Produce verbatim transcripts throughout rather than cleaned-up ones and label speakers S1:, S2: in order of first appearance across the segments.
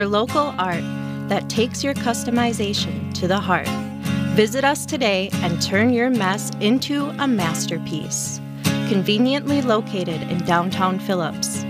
S1: local art that takes your customization to the heart. Visit us today and turn your mess into a masterpiece. Conveniently located in downtown Phillips.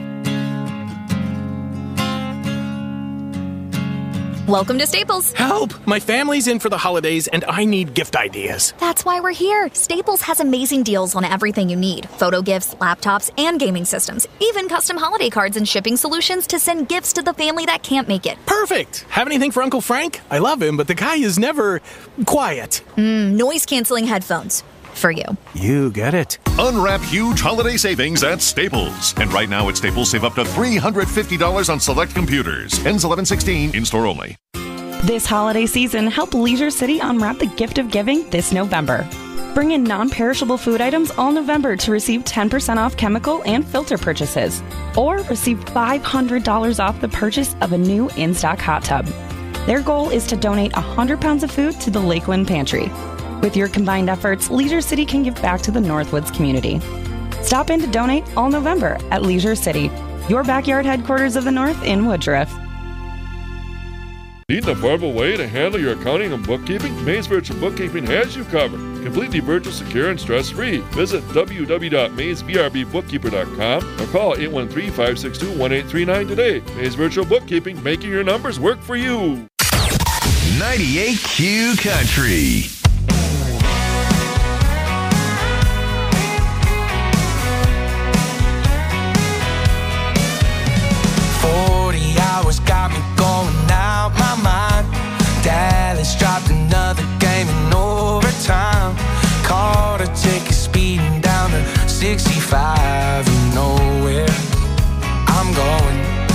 S2: Welcome to Staples.
S3: Help! My family's in for the holidays and I need gift ideas.
S2: That's why we're here. Staples has amazing deals on everything you need. Photo gifts, laptops, and gaming systems. Even custom holiday cards and shipping solutions to send gifts to the family that can't make it.
S3: Perfect! Have anything for Uncle Frank? I love him, but the guy is never quiet.
S2: Mm, noise-canceling headphones. For you.
S3: You get it.
S4: Unwrap huge holiday savings at Staples. And right now at Staples, save up to three hundred fifty dollars on select computers. Ends eleven sixteen, in-store only.
S5: This holiday season, help Leisure City unwrap the gift of giving this November. Bring in non-perishable food items all November to receive ten percent off chemical and filter purchases. Or receive five hundred dollars off the purchase of a new in-stock hot tub. Their goal is to donate one hundred pounds of food to the Lakeland Pantry. With your combined efforts, Leisure City can give back to the Northwoods community. Stop in to donate all November at Leisure City, your backyard headquarters of the North in Woodruff.
S6: Need an affordable way to handle your accounting and bookkeeping? Maze Virtual Bookkeeping has you covered. Completely virtual, secure, and stress-free. Visit w w w dot maze v r b bookkeeper dot com or call eight one three, five six two, one eight three nine today. Maze Virtual Bookkeeping, making your numbers work for you.
S7: ninety-eight Q Country.
S8: forty hours got me going out my mind. Dallas dropped another game in overtime. Caught a ticket speeding down to sixty-five. You know where I'm going.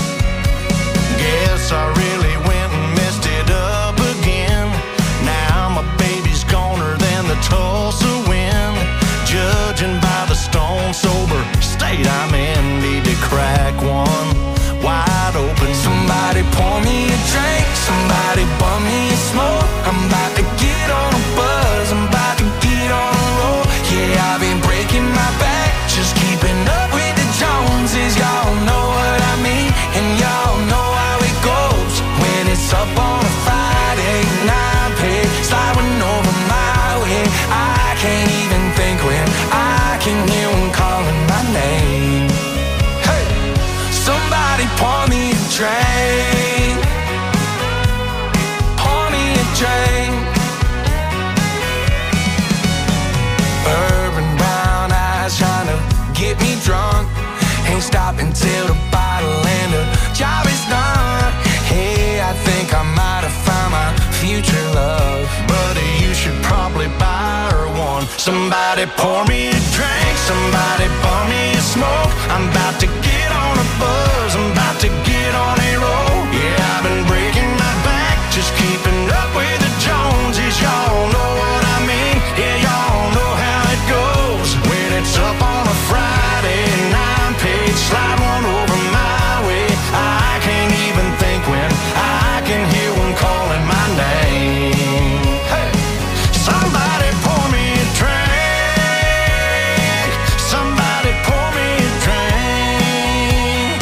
S8: Guess I really went and messed it up again. Now my baby's goner than the Tulsa wind. Judging by the stone sober state I'm in, need to crack one wide open. Somebody pour me a drink, somebody bum me a smoke. I'm about to get on a buzz, I'm about to get on a roll. Yeah, I've been breaking my back, just keeping up with the Joneses. Y'all know what I mean, and y'all know how it goes. When it's up on a Friday night, pay sliding over my way. I can't even think when I can hear one calling my name. Hey, somebody pour me a drink, pour me a drink. Bourbon brown eyes trying to get me drunk. Ain't stopping till the bottle and the job is done. Hey, I think I might have found my future love. Buddy, you should probably buy her one. Somebody pour me a drink, somebody pour me a smoke. I'm about to get on a buzz, I'm about to get on a roll. Yeah, I've been breaking my back, just keeping up with the Joneses. Y'all know what I mean, yeah, y'all know how it goes. When it's up on a Friday and I'm paid, slide one over my way. I can't even think when I can hear one calling my name. Hey, somebody pour me a drink, somebody pour me a drink.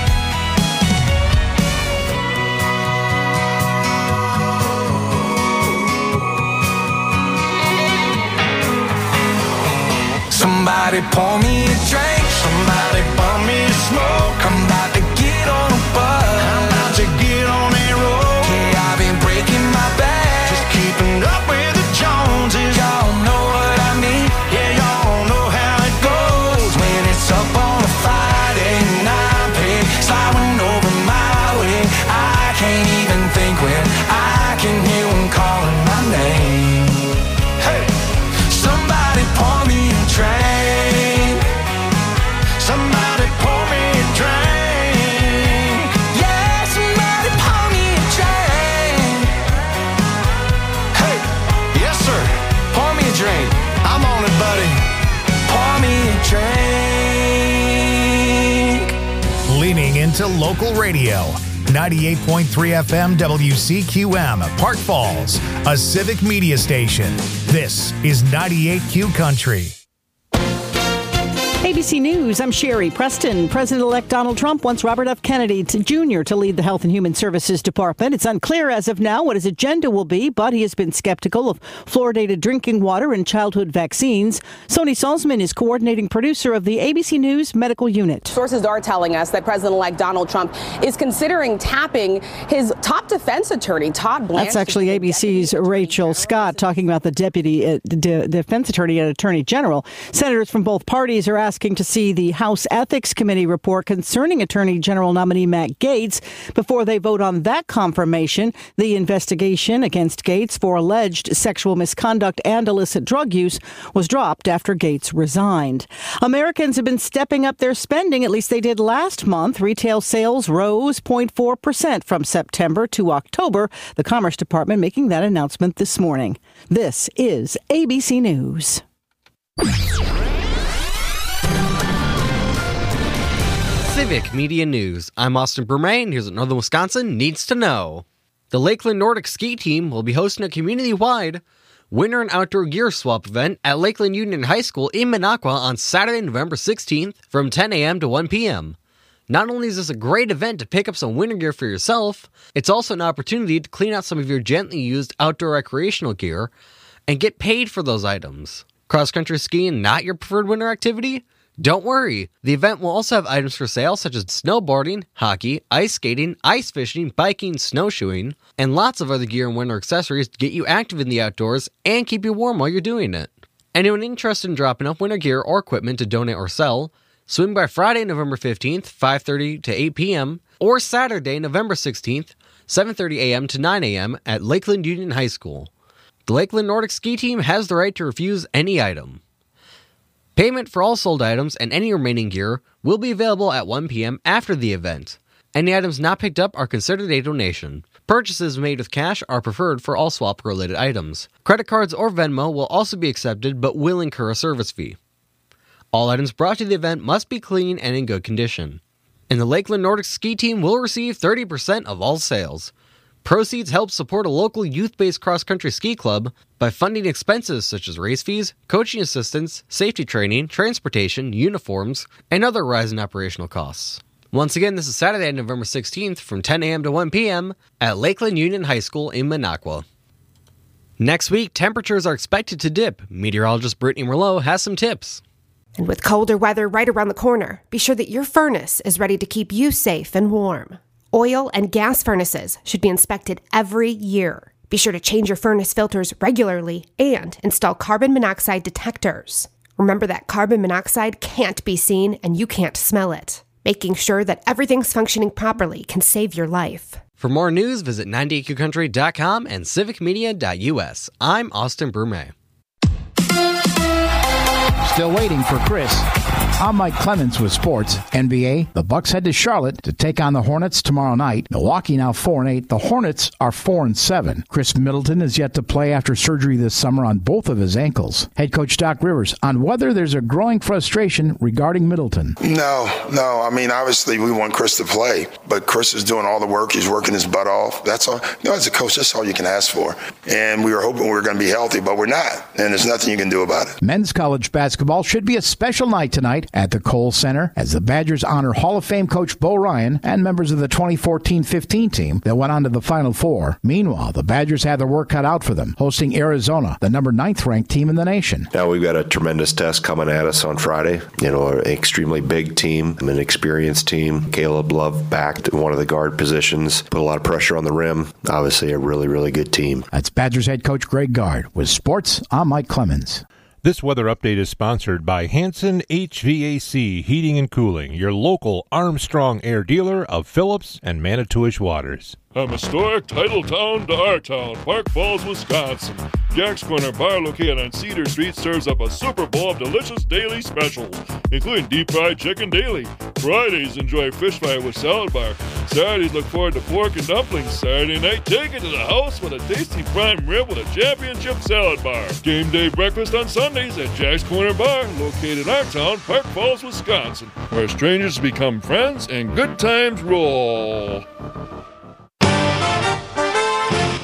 S8: Somebody pour me a drink, somebody pour me a smoke. I'm about to get on a buzz, I'm about to get on a roll. Yeah, I've been breaking my back, just keeping up with the Joneses. Y'all know what I mean, yeah, y'all know how it goes. When it's up on a Friday night, pay sliding over my way. I can't even think when I can hear one calling my name. Hey, somebody pour me a drink, somebody pour me a drink. Yeah, somebody pour me a drink. Hey, yes sir, pour me a drink. I'm on it, buddy. Pour me a drink.
S9: Leaning into local radio. ninety-eight point three F M W C Q M, Park Falls, a civic media station. This is ninety-eight Q Country.
S10: A B C News, I'm Sherry Preston. President-elect Donald Trump wants Robert F. Kennedy Junior to lead the Health and Human Services Department. It's unclear as of now what his agenda will be, but he has been skeptical of fluoridated drinking water and childhood vaccines. Sony Salzman is coordinating producer of the A B C News Medical Unit.
S11: Sources are telling us that President-elect Donald Trump is considering tapping his top defense attorney, Todd Blanche.
S10: That's actually A B C's Rachel Scott talking about the deputy uh, de- defense attorney and attorney general. Senators from both parties are asking to see the House Ethics Committee report concerning Attorney General nominee Matt Gaetz before they vote on that confirmation. The investigation against Gaetz for alleged sexual misconduct and illicit drug use was dropped after Gaetz resigned. Americans have been stepping up their spending, at least they did last month. Retail sales rose zero point four percent from September to October. The Commerce Department making that announcement this morning. This is A B C News.
S12: Civic Media News. I'm Austin Bermain. Here's what Northern Wisconsin needs to know. The Lakeland Nordic Ski Team will be hosting a community-wide winter and outdoor gear swap event at Lakeland Union High School in Minocqua on Saturday, November sixteenth from ten a.m. to one p.m. Not only is this a great event to pick up some winter gear for yourself, it's also an opportunity to clean out some of your gently used outdoor recreational gear and get paid for those items. Cross-country skiing not your preferred winter activity? Don't worry, the event will also have items for sale such as snowboarding, hockey, ice skating, ice fishing, biking, snowshoeing, and lots of other gear and winter accessories to get you active in the outdoors and keep you warm while you're doing it. Anyone interested in dropping off winter gear or equipment to donate or sell, swing by Friday, November fifteenth, five thirty to eight p.m., or Saturday, November sixteenth, seven thirty a.m. to nine a.m. at Lakeland Union High School. The Lakeland Nordic Ski Team has the right to refuse any item. Payment for all sold items and any remaining gear will be available at one p.m. after the event. Any items not picked up are considered a donation. Purchases made with cash are preferred for all swap-related items. Credit cards or Venmo will also be accepted but will incur a service fee. All items brought to the event must be clean and in good condition. And the Lakeland Nordic Ski Team will receive thirty percent of all sales. Proceeds help support a local youth-based cross-country ski club by funding expenses such as race fees, coaching assistance, safety training, transportation, uniforms, and other rising operational costs. Once again, this is Saturday, November sixteenth from ten a.m. to one p.m. at Lakeland Union High School in Minocqua. Next week, temperatures are expected to dip. Meteorologist Brittany Merlot has some tips.
S13: And with colder weather right around the corner, be sure that your furnace is ready to keep you safe and warm. Oil and gas furnaces should be inspected every year. Be sure to change your furnace filters regularly and install carbon monoxide detectors. Remember that carbon monoxide can't be seen and you can't smell it. Making sure that everything's functioning properly can save your life.
S12: For more news, visit ninety-eight Q country dot com and civic media dot u s. I'm Austin Brume.
S14: Still waiting for Chris. I'm Mike Clemens with sports. N B A, the Bucks head to Charlotte to take on the Hornets tomorrow night. Milwaukee now four and eight. The Hornets are four and seven. Chris Middleton is yet to play after surgery this summer on both of his ankles. Head coach Doc Rivers on whether there's a growing frustration regarding Middleton.
S15: No, no. I mean, obviously we want Chris to play, but Chris is doing all the work. He's working his butt off. That's all. You know, as a coach, that's all you can ask for. And we were hoping we were going to be healthy, but we're not. And there's nothing you can do about it.
S14: Men's college basketball should be a special night tonight at the Kohl Center as the Badgers honor Hall of Fame coach Bo Ryan and members of the twenty fourteen fifteen team that went on to the Final Four. Meanwhile, the Badgers had their work cut out for them, hosting Arizona, the number ninth ranked team in the nation.
S16: Now we've got a tremendous test coming at us on Friday. You know, an extremely big team, an experienced team. Caleb Love backed one of the guard positions, put a lot of pressure on the rim. Obviously a really, really good team.
S14: That's Badgers head coach Greg Gard. With sports, I'm Mike Clemens.
S17: This weather update is sponsored by Hanson H V A C Heating and Cooling, your local Armstrong Air dealer of Phillips and Manitowish Waters.
S6: From historic title town to our town, Park Falls, Wisconsin. Jack's Corner Bar, located on Cedar Street, serves up a Super Bowl of delicious daily specials, including deep fried chicken daily. Fridays, enjoy fish fry with salad bar. Saturdays, look forward to pork and dumplings. Saturday night, take it to the house with a tasty prime rib with a championship salad bar. Game day breakfast on Sundays at Jack's Corner Bar, located in our town, Park Falls, Wisconsin, where strangers become friends and good times roll.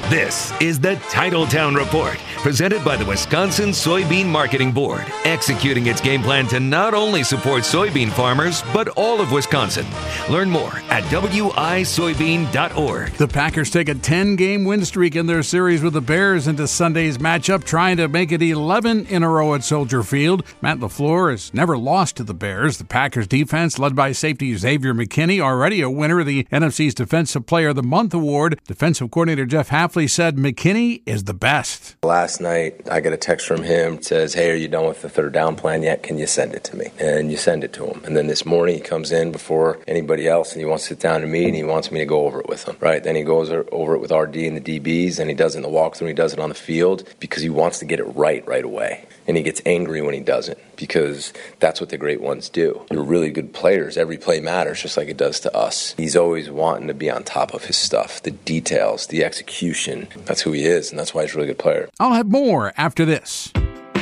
S7: This is the Titletown Report, presented by the Wisconsin Soybean Marketing Board, executing its game plan to not only support soybean farmers, but all of Wisconsin. Learn more at W I soybean dot org.
S18: The Packers take a ten-game win streak in their series with the Bears into Sunday's matchup, trying to make it eleven in a row at Soldier Field. Matt LaFleur has never lost to the Bears. The Packers defense, led by safety Xavier McKinney, already a winner of the N F C's Defensive Player of the Month award. Defensive coordinator Jeff Hafley said McKinney is the best.
S19: Last night, I get a text from him. It says, hey, are you done with the third down plan yet? Can you send it to me? And you send it to him. And then this morning, he comes in before anybody else, and he wants to sit down to me, and he wants me to go over it with him. Right? Then he goes over it with R D and the D Bs, and he does it in the walkthrough, and he does it on the field because he wants to get it right right away. And he gets angry when he doesn't, because that's what the great ones do. They're really good players. Every play matters, just like it does to us. He's always wanting to be on top of his stuff, the details, the execution. That's who he is, and that's why he's a really good player.
S18: I'll have more after this.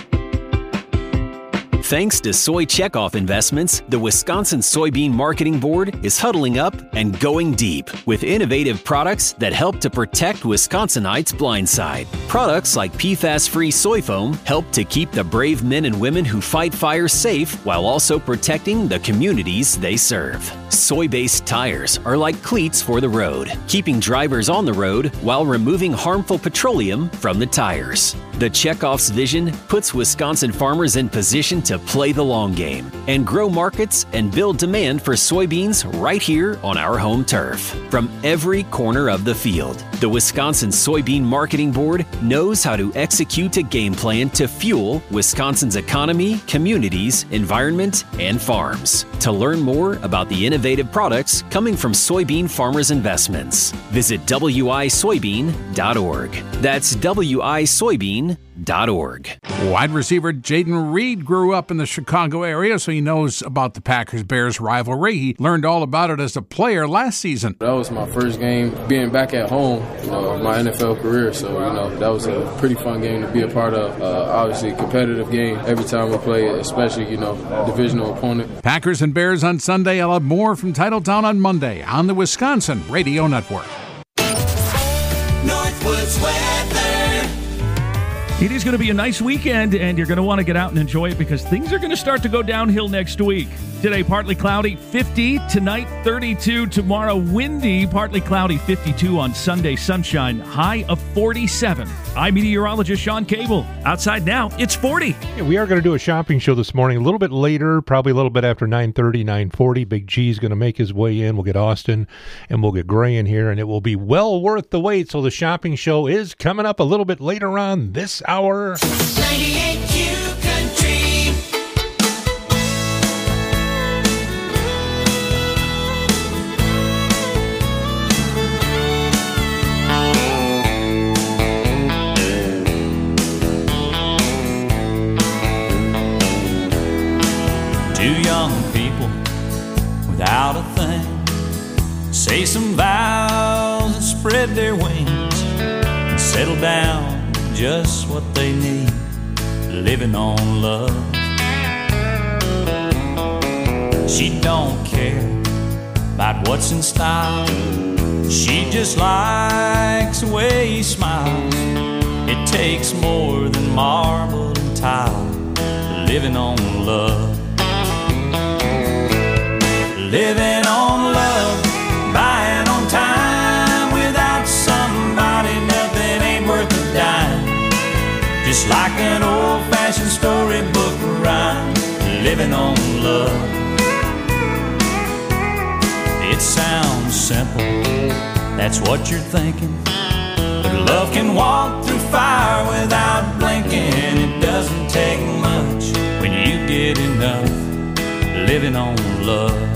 S20: Thanks to Soy Checkoff Investments, the Wisconsin Soybean Marketing Board is huddling up and going deep with innovative products that help to protect Wisconsinites' blind side. Products like P FAS-free soy foam help to keep the brave men and women who fight fires safe while also protecting the communities they serve. Soy-based tires are like cleats for the road, keeping drivers on the road while removing harmful petroleum from the tires. The Checkoff's vision puts Wisconsin farmers in position to play the long game and grow markets and build demand for soybeans right here on our home turf. From every corner of the field, the Wisconsin Soybean Marketing Board knows how to execute a game plan to fuel Wisconsin's economy, communities, environment, and farms. To learn more about the innovative products coming from soybean farmers' investments, visit W I soybean dot org. That's W I soybean dot org.
S18: Wide receiver Jaden Reed grew up in the Chicago area, so he knows about the Packers-Bears rivalry. He learned all about it as a player last season.
S21: That was my first game being back at home, you know, of my N F L career. So, you know, that was a pretty fun game to be a part of. Uh, obviously, a competitive game every time we play, especially, you know, divisional opponent.
S18: Packers and Bears on Sunday. I'll have more from Titletown on Monday on the Wisconsin Radio Network.
S8: Northwoods weather.
S22: It is going to be a nice weekend, and you're going to want to get out and enjoy it because things are going to start to go downhill next week. Today, partly cloudy, fifty. Tonight, thirty-two. Tomorrow, windy, partly cloudy, fifty-two. On Sunday, sunshine, high of forty-seven. I'm meteorologist Sean Cable. Outside now, it's forty.
S17: Yeah, we are going to do a shopping show this morning, a little bit later, probably a little bit after nine thirty, nine forty. Big G's going to make his way in. We'll get Austin, and we'll get Gray in here, and it will be well worth the wait. So the shopping show is coming up a little bit later on this hour.
S8: ninety-eight Q Country.
S23: Two young people without a thing say some vows and spread their wings and settle down just what they need, living on love. She don't care about what's in style, she just likes the way he smiles. It takes more than marble and tile, living on love. Living on love, buying on time. Without somebody, nothing ain't worth a dime. Just like an old-fashioned storybook rhyme, living on love. It sounds simple, that's what you're thinking, but love can walk through fire without blinking. It doesn't take much when you get enough, living on love.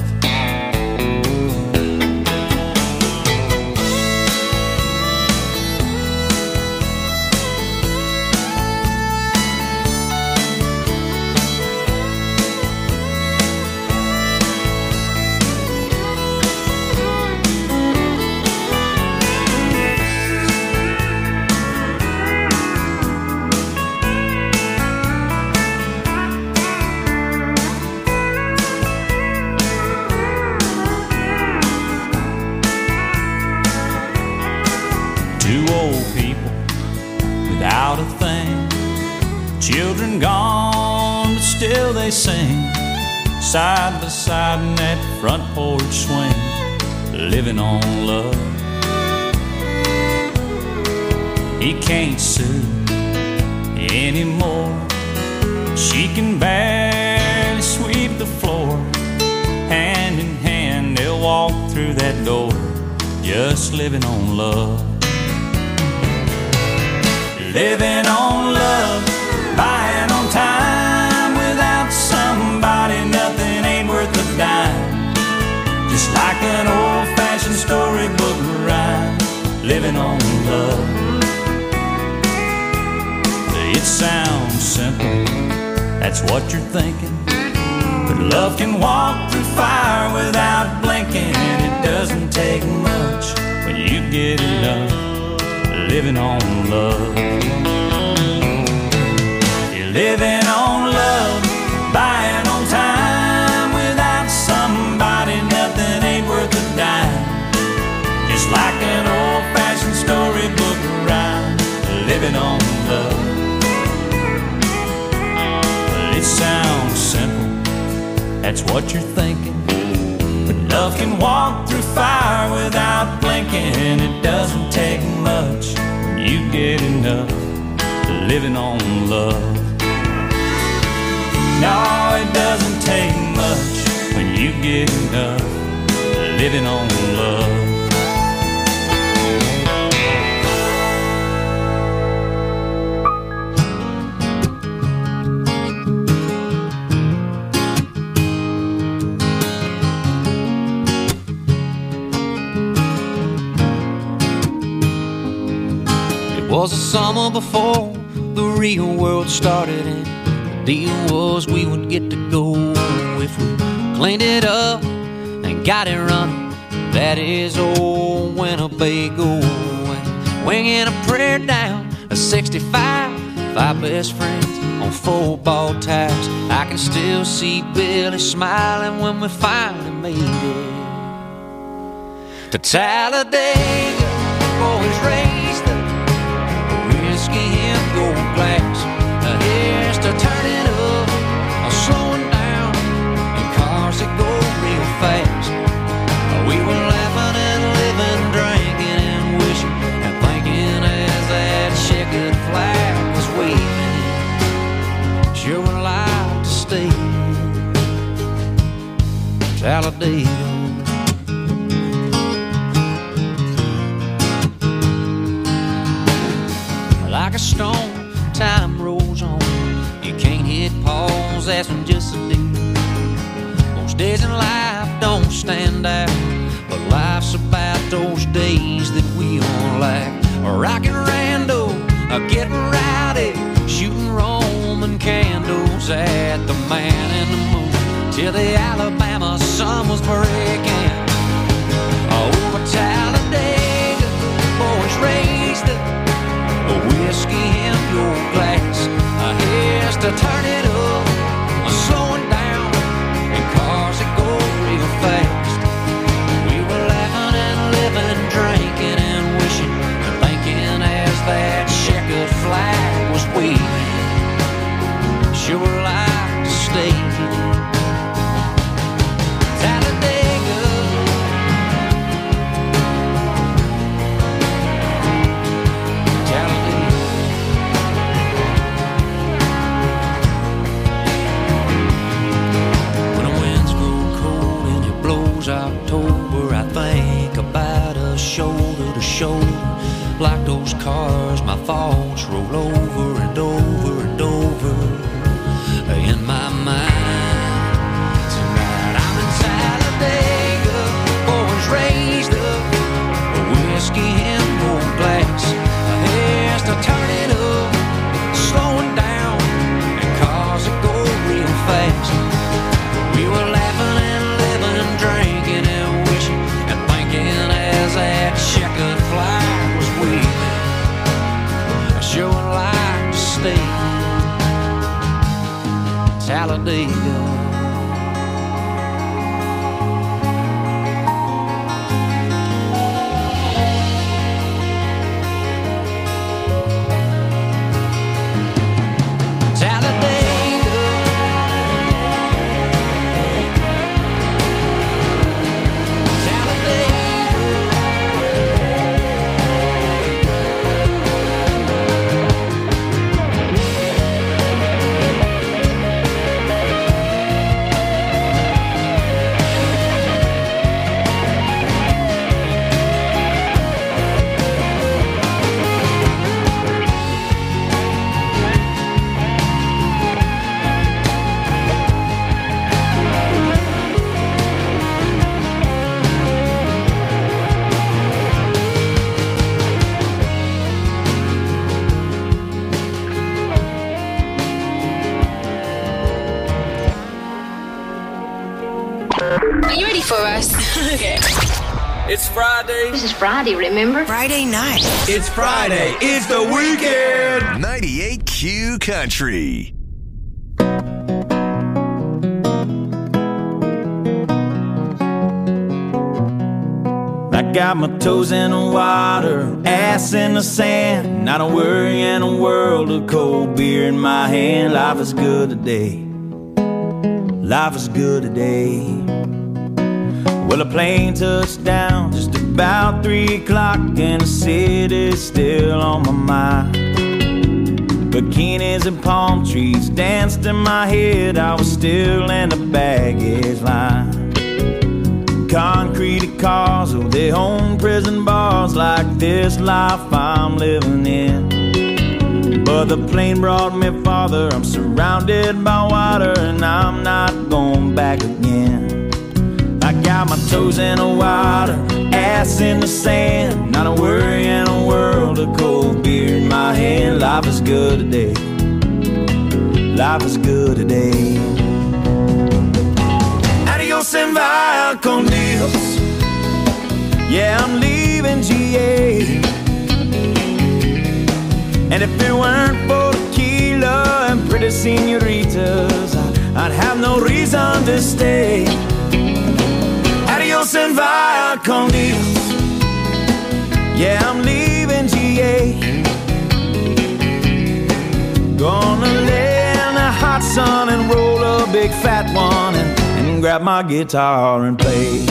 S23: Two old people without a thing. Children gone, but still they sing, side by side in that front porch swing, living on love. He can't sue anymore. She can barely sweep the floor. Hand in hand they'll walk through that door, just living on love. Living on love, buying on time. Without somebody nothing ain't worth a dime. Just like an old-fashioned storybook rhyme, living on love. It sounds simple, that's what you're thinking, but love can walk through fire without blinking. It doesn't take much when you get enough, living on love. You're living on love, buying on time. Without somebody nothing ain't worth a dime. Just like an old-fashioned storybook rhyme, living on love. It sounds simple, that's what you're thinking, but love can walk through fire without blinking. It doesn't take much when you get enough, living on love. No, it doesn't take much when you get enough, living on love.
S1: It was the summer before the real world started, and the deal was we would get to go if we cleaned it up and got it running. That is old Winnebago, and winging a prayer down a sixty-five, five best friends on football tires. I can still see Billy smiling when we finally made it to Talladega. Boys raised the whiskey in gold glass. Here's to turning up, slowing down in cars that go real fast. We were laughing and living, drinking and wishing and thinking as that checkered flag was waving. Sure would like to stay in Talladega. Like a stone, time rolls on. You can't hit pause, that's when just a deal. Most days in life don't stand out, but life's about those days that we all like. Rockin' Rando, getting rowdy, shooting Roman candles at the Man in the Moon, till the Alabama sun was breaking. Over Talladega, boys raised the whiskey in your glass. Here's to turn it up, slowing down in cars that go real fast. We were laughing and living, drinking and wishing and thinking as that checkered flag was waving. Sure like to stay Talladega. October, I think about us shoulder to shoulder, like those cars my thoughts roll over and over and over in my mind. Tonight I'm in Talladega, boys raised up, whiskey in gold glass. Here's to turn it up, slowing down in cars that go real fast. We were laughing and living, drinking and wishing and thinking as that checkered flag was waving. I sure would like to stay Talladega.
S2: Okay. It's Friday.
S3: This is Friday, remember?
S2: Friday night.
S8: It's Friday. It's the weekend.
S4: ninety-eight Q Country.
S23: I got my toes in the water, ass in the sand, not a worry in a world of cold beer in my hand. Life is good today. Life is good today. Well, a plane touched down just about three o'clock, and the city's still on my mind. Bikinis and palm trees danced in my head. I was still in the baggage line. Concrete cars, oh, they own prison bars like this life I'm living in. But the plane brought me farther. I'm surrounded by water, and I'm not going back again. I got my toes in the water, ass in the sand, not a worry in a world of cold beer in my hand. Life is good today. Life is good today. Adios and via con Dios. Yeah, I'm leaving G A. And if it weren't for tequila and pretty senoritas, I'd have no reason to stay. Adios and via con Dios. Yeah, I'm leaving G A. Gonna lay in the hot sun and roll a big fat one and, and grab my guitar and play.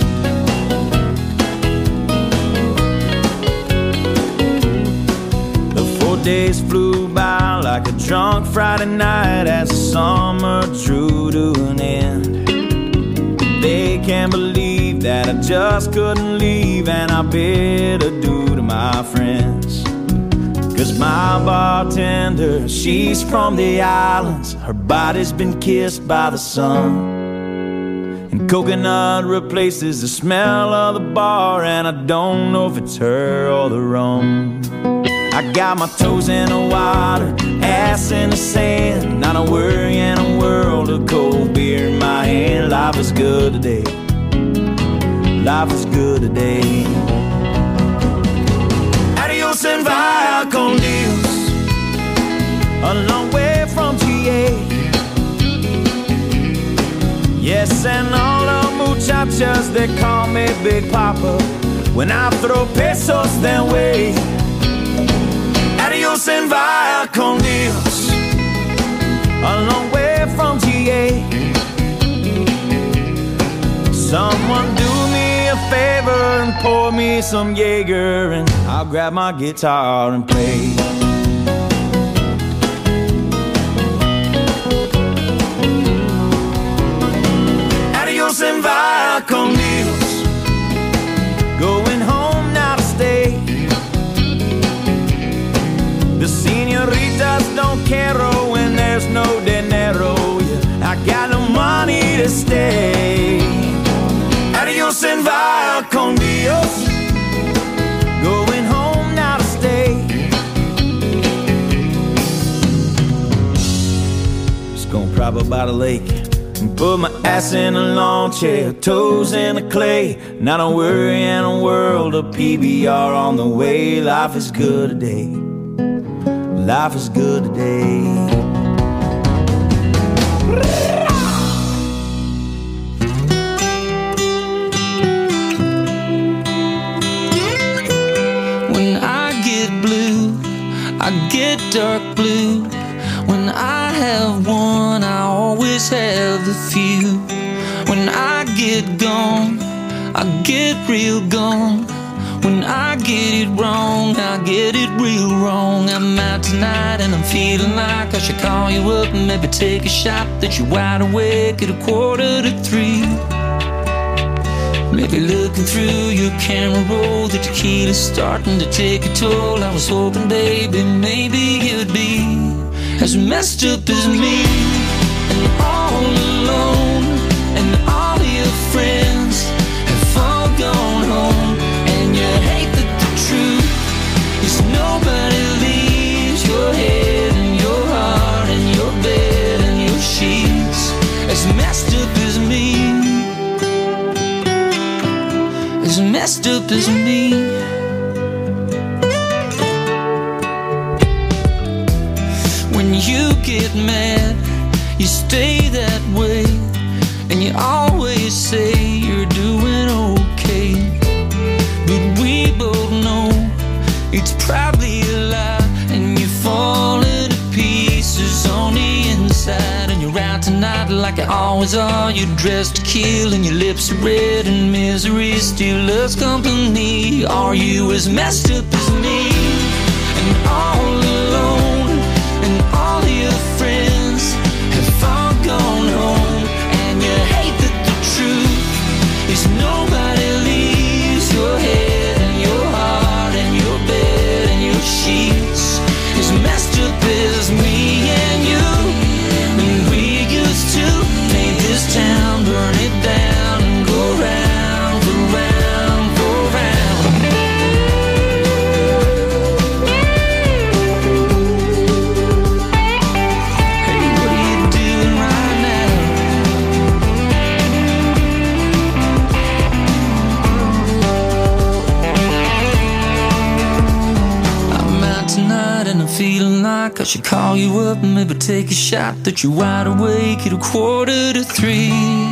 S23: The four days flew by like a drunk Friday night as the summer drew to an end. They can't believe that I just couldn't leave, and I bid adieu to my friends. Cause my bartender, she's from the islands. Her body's been kissed by the sun, and coconut replaces the smell of the bar, and I don't know if it's her or the rum. I got my toes in the water, ass in the sand, not a worry in a world of cold beer in my hand. Life is good today. Life is good today. Adios and via con Dios. A long way from G A. Yes, and all the muchachas, they call me Big Papa when I throw pesos their way. Adios and via con Dios. A long way from G A. Someone do me a favor and pour me some Jaeger, and I'll grab my guitar and play. Adios and via con Dios. Going home now to stay. The senoritas don't care when there's no dinero. Yeah, I got no money to stay. Adios and via con Dios. Going home now to stay. Just gonna prop up by the lake and put my ass in a lawn chair, toes in the clay. Not a worry in a world of P B R on the way. Life is good today. Life is good today.
S2: When I get blue, I get dark blue. When I have one, I always have the few. When I get gone, I get real gone. When I get it wrong, I get it real wrong. I'm out tonight and I'm feeling like I should call you up and maybe take a shot that you're wide awake at a quarter to three. Maybe looking through your camera roll, the tequila's starting to take a toll. I was hoping, baby, maybe you'd be as messed up as me, and all alone, and all of your friends have all gone home. And you hate that the truth is nobody leaves your head and your heart and your bed and your sheets as messed up as me. messed up as me. When you get mad, you stay that way, and you always say you're doing okay. But we both know it's probably a lie, and you're falling to pieces on the inside. And you're out tonight like you always are. You're dressed to kill, and your lips are red, and misery still loves company. Are you as messed up as me, and all alone, and all your friends have all gone home, and you hate that the truth is nobody leaves your head and your heart and your bed and your sheets as messed up as me and you. And we used to paint this town, burn it down, and go round for round for round. Hey, what are you doing right now? I'm out tonight and I'm feeling like I should call you up and maybe take a shot that you're wide awake at a quarter to three.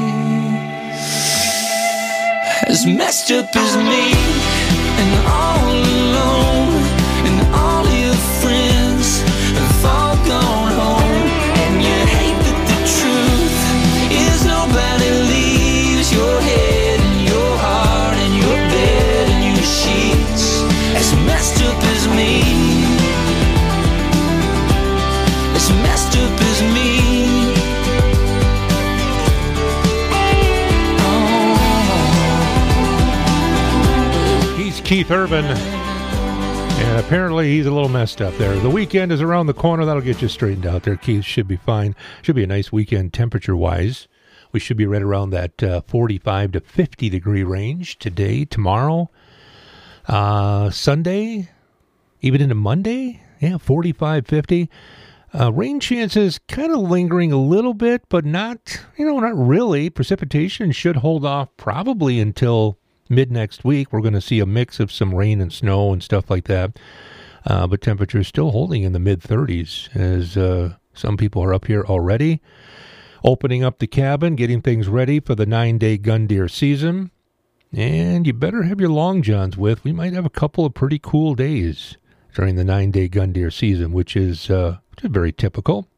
S2: As messed up as me, and all alone, and all your friends have all gone home, and you hate that the truth is nobody leaves your head and your heart and your bed and your sheets. As messed up as me, as messed up as me.
S17: He's Keith Urban, and apparently he's a little messed up there. The weekend is around the corner. That'll get you straightened out there. Keith should be fine. Should be a nice weekend temperature-wise. We should be right around that uh, forty-five to fifty degree range today, tomorrow, uh, Sunday, even into Monday. Yeah, forty-five, fifty. Uh, rain chances kind of lingering a little bit, but not, you know, not really. Precipitation should hold off probably until mid next week. We're going to see a mix of some rain and snow and stuff like that. Uh, but temperatures still holding in the mid thirties as uh, some people are up here already. Opening up the cabin, getting things ready for the nine-day gun deer season. And you better have your long johns with. We might have a couple of pretty cool days during the nine-day gun deer season, which is, uh, which is very typical.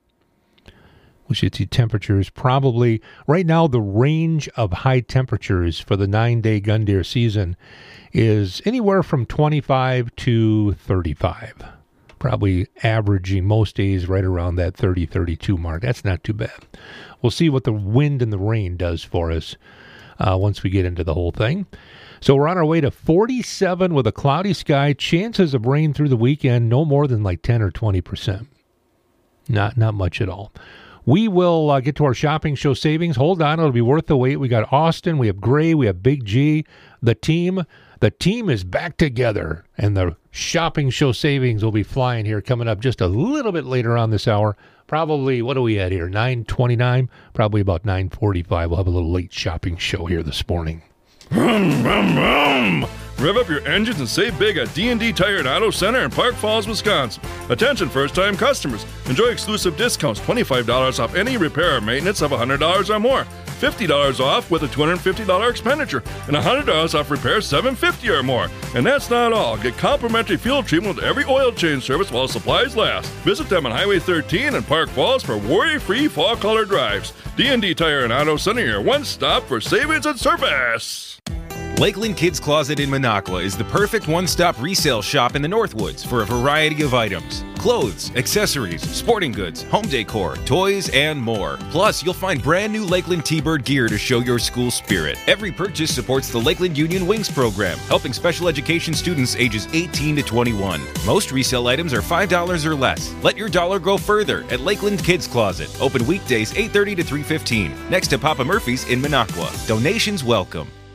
S17: We should see temperatures probably, right now the range of high temperatures for the nine-day gun deer season is anywhere from twenty-five to thirty-five. Probably averaging most days right around that thirty, thirty-two mark. That's not too bad. We'll see what the wind and the rain does for us uh, once we get into the whole thing. So we're on our way to forty-seven with a cloudy sky. Chances of rain through the weekend, no more than like ten or twenty percent. Not, not much at all. We will uh, get to our shopping show savings. Hold on, it'll be worth the wait. We got Austin, we have Gray, we have Big G. The team, the team is back together, and the shopping show savings will be flying here coming up just a little bit later on this hour. Probably, what are we at here, nine twenty-nine? Probably about nine forty-five. We'll have a little late shopping show here this morning.
S6: Vroom, vroom, vroom. Rev up your engines and save big at D and D Tire and Auto Center in Park Falls, Wisconsin. Attention first-time customers. Enjoy exclusive discounts, twenty-five dollars off any repair or maintenance of one hundred dollars or more, fifty dollars off with a two hundred fifty dollars expenditure, and one hundred dollars off repairs seven hundred fifty dollars or more. And that's not all. Get complimentary fuel treatment with every oil change service while supplies last. Visit them on Highway thirteen in Park Falls for worry-free fall color drives. D and D Tire and Auto Center, your one-stop for savings and service.
S3: Lakeland Kids Closet in Minocqua is the perfect one-stop resale shop in the Northwoods for a variety of items. Clothes, accessories, sporting goods, home decor, toys, and more. Plus, you'll find brand new Lakeland T-Bird gear to show your school spirit. Every purchase supports the Lakeland Union Wings program, helping special education students ages eighteen to twenty-one. Most resale items are five dollars or less. Let your dollar go further at Lakeland Kids Closet. Open weekdays eight thirty to three fifteen, next to Papa Murphy's in Minocqua. Donations welcome.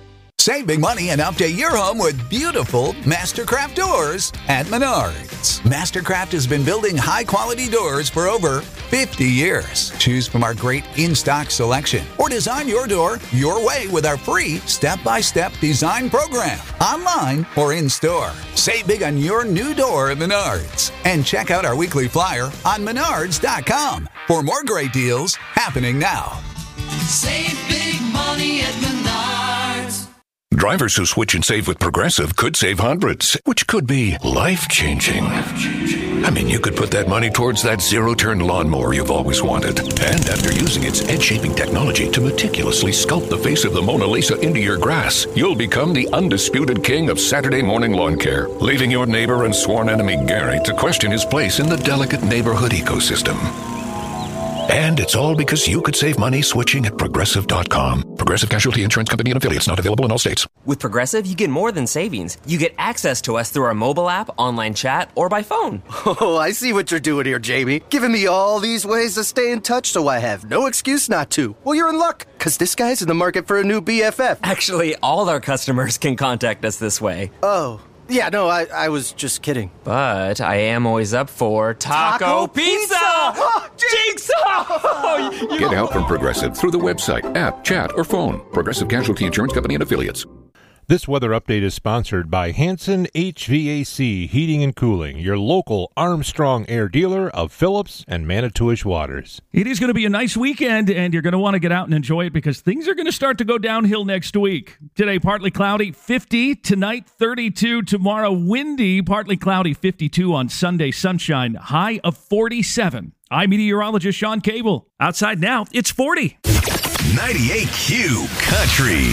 S5: Save big money and update your home with beautiful Mastercraft doors at Menards. Mastercraft has been building high-quality doors for over fifty years. Choose from our great in-stock selection or design your door your way with our free step-by-step design program, online or in-store. Save big on your new door at Menards. And check out our weekly flyer on menards dot com for more great deals happening now.
S8: Save big money at Menards.
S9: Drivers who switch and save with Progressive could save hundreds, which could be life-changing. I mean, you could put that money towards that zero-turn lawnmower you've always wanted. And after using its edge-shaping technology to meticulously sculpt the face of the Mona Lisa into your grass, you'll become the undisputed king of Saturday morning lawn care, leaving your neighbor and sworn enemy Gary to question his place in the delicate neighborhood ecosystem. And it's all because you could save money switching at Progressive dot com. Progressive Casualty Insurance Company and affiliates, not available in all states.
S11: With Progressive, you get more than savings. You get access to us through our mobile app, online chat, or by phone.
S24: Oh, I see what you're doing here, Jamie. Giving me all these ways to stay in touch so I have no excuse not to. Well, you're in luck, because this guy's in the market for a new B F F.
S11: Actually, all our customers can contact us this way.
S24: Oh. Yeah, no, I, I was just kidding.
S11: But I am always up for Taco,
S24: Taco
S11: Pizza!
S24: Pizza!
S11: Jigsaw!
S9: Get help from Progressive through the website, app, chat, or phone. Progressive Casualty Insurance Company and affiliates.
S17: This weather update is sponsored by Hanson H V A C Heating and Cooling, your local Armstrong Air dealer of Phillips and Manitowish Waters.
S22: It is going to be a nice weekend, and you're going to want to get out and enjoy it because things are going to start to go downhill next week. Today, partly cloudy, fifty. Tonight, thirty-two. Tomorrow, windy, partly cloudy, fifty-two. On Sunday, sunshine, high of forty-seven. I'm meteorologist Sean Cable. Outside now, it's forty.
S4: ninety-eight Q Country.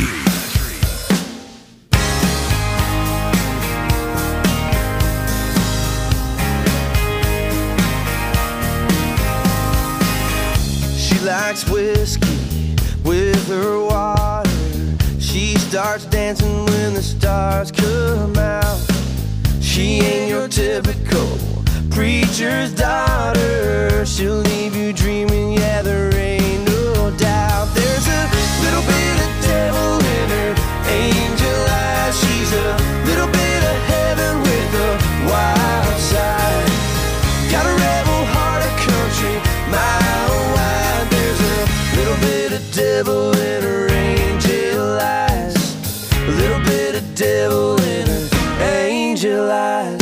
S25: She likes whiskey with her water. She starts dancing when the stars come out. She ain't your typical preacher's daughter. She'll leave you dreaming, yeah, there ain't no doubt. There's a little bit of devil in her angel eyes. She's a little bit of heaven with a wild side. Got a rebel heart of country, mile wide. There's a little bit of devil in her angel eyes. A little bit of devil in her angel eyes.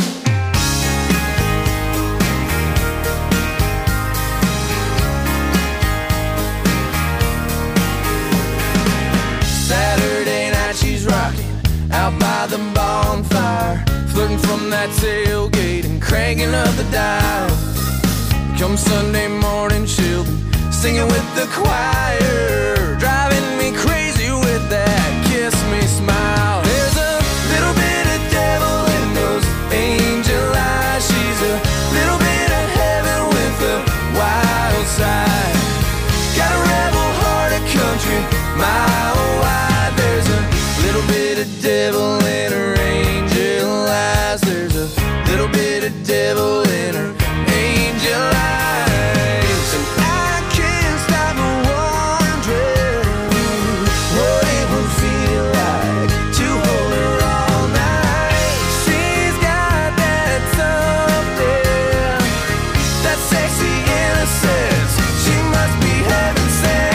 S25: Saturday night she's rocking out by the bonfire, flirting from that tailgate and cranking up the dial. Come Sunday morning she'll be singing with the choir, driving me crazy with that kiss me smile. There's a little bit of devil in those angel eyes. She's a little bit of heaven with a wild side. Got a rebel heart of country, mile wide. There's a little bit of devil in her angel eyes. There's a little bit of devil in her angel eyes. And I can't stop wondering what it would feel like to hold her all night. She's got that something, that sexy innocence. She must be heaven sent.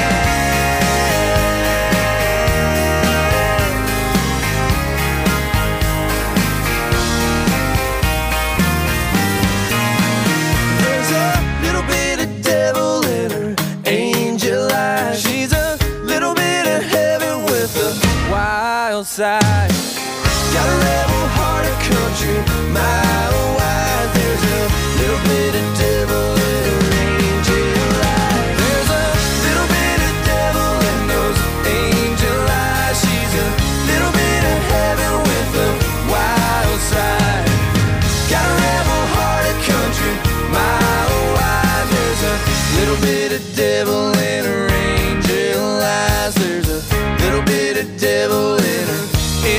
S25: There's a little bit of devil in her angel eyes. She's a little bit of heaven with a wild side. Got a rebel heart of country, mile wide. There's a little bit of devil in her angel eyes. There's a little bit of devil in those angel eyes. She's a little bit of heaven with a wild side. Got a rebel heart of country, mile wide. There's a little bit of devil in her angel eyes. There's a little bit of devil in her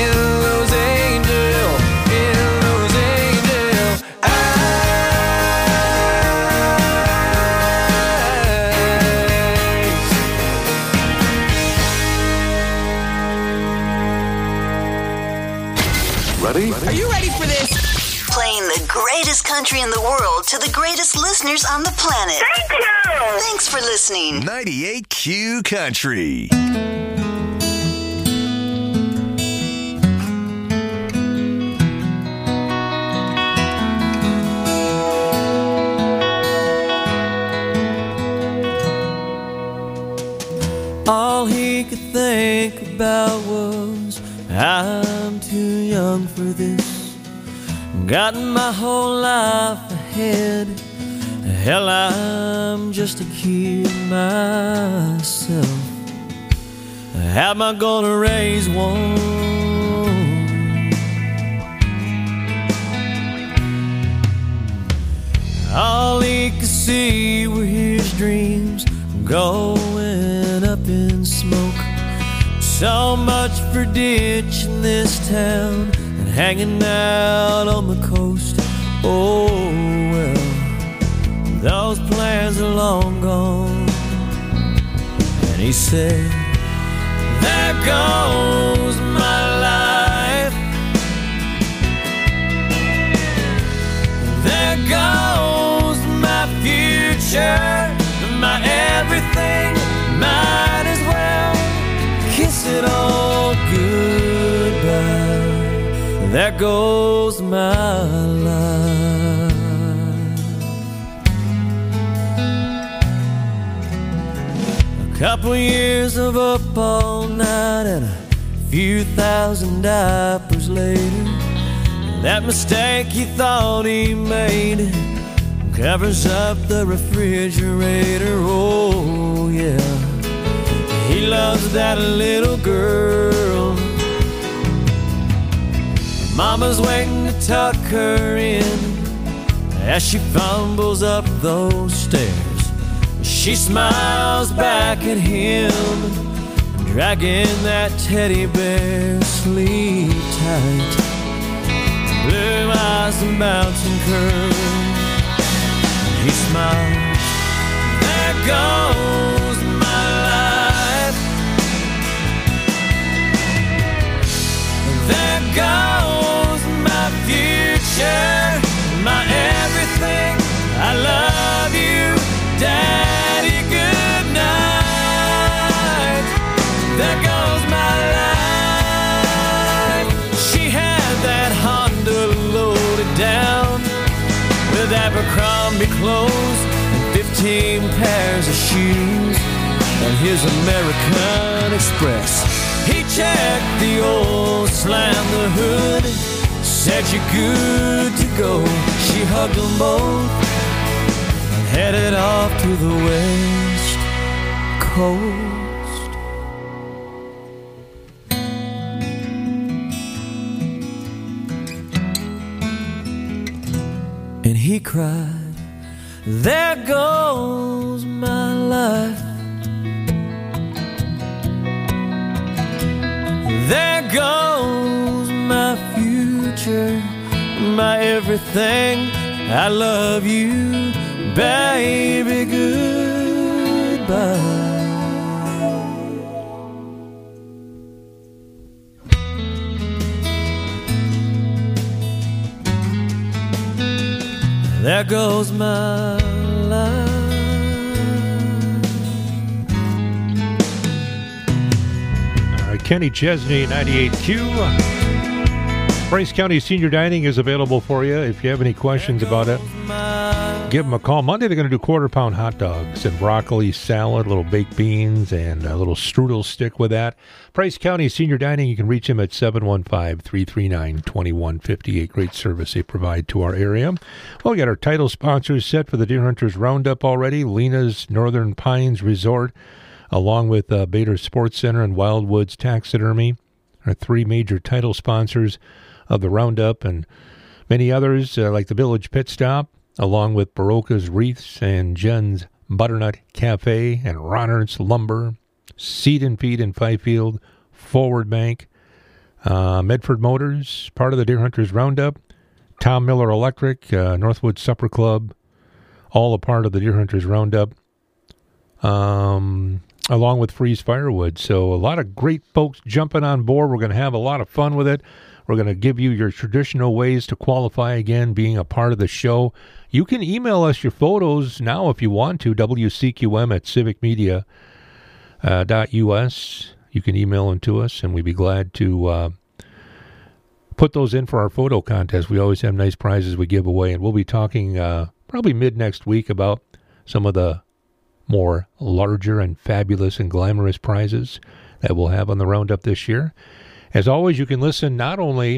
S10: the greatest country in the world to the greatest listeners on the planet. Thank you! Thanks for listening.
S4: ninety-eight Q Country.
S23: All he could think about was, I'm too young for this. Got my whole life ahead. Hell, I'm just a kid myself. How am I gonna raise one? All he could see were his dreams going up in smoke. So much for ditching this town and hanging out on the coast. Oh well, those plans are long gone. And he said, there goes my life. There goes my future. My everything, might as well kiss it all goodbye. There goes my life. A couple years of up all night and a few thousand diapers later, that mistake he thought he made covers up the refrigerator. Oh yeah, he loves that little girl. Mama's waiting to tuck her in as she fumbles up those stairs. She smiles back at him, dragging that teddy bear. Sleep tight, blue eyes and bouncing curls. He smiles, there goes my life. There goes my future, my everything. I love you, Daddy, good night. There goes my life. She had that Honda loaded down with Abercrombie clothes and fifteen pairs of shoes and his American Express. He checked the oil, slammed the hood, said you're good to go. She hugged them both and headed off to the West Coast. And he cried, there goes my life. There goes my future, my everything. I love you, baby, goodbye. There goes my life.
S17: All right, Kenny Chesney, ninety-eight Q. Bryce County Senior Dining is available for you. If you have any questions about it, give them a call. Monday they're going to do quarter pound hot dogs and broccoli salad, little baked beans, and a little strudel stick with that. Bryce County Senior Dining, you can reach them at seven one five, three three nine, two one five eight. Great service they provide to our area. Well, we got our title sponsors set for the Deer Hunters Roundup already. Lena's Northern Pines Resort, along with uh, Bader Sports Center and Wildwoods Taxidermy, are three major title sponsors of the Roundup, and many others uh, like the Village Pit Stop, along with Barocca's Wreaths and Jen's Butternut Cafe and Ronner's Lumber, Seed and Feed in Fifield, Forward Bank, uh, Medford Motors, part of the Deer Hunters Roundup, Tom Miller Electric, uh, Northwood Supper Club, all a part of the Deer Hunters Roundup, um, along with Freeze Firewood. So a lot of great folks jumping on board. We're going to have a lot of fun with it. We're going to give you your traditional ways to qualify again, being a part of the show. You can email us your photos now if you want to, W C Q M at civic media dot U S. You can email them to us, and we'd be glad to uh, put those in for our photo contest. We always have nice prizes we give away, and we'll be talking uh, probably mid-next week about some of the more larger and fabulous and glamorous prizes that we'll have on the Roundup this year. As always, you can listen, not only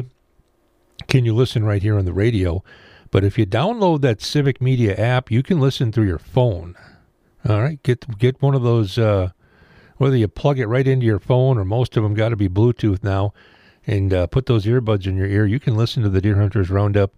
S17: can you listen right here on the radio, but if you download that Civic Media app, you can listen through your phone. All right, get get one of those, uh, whether you plug it right into your phone, or most of them got to be Bluetooth now, and uh, put those earbuds in your ear. You can listen to the Deer Hunters Roundup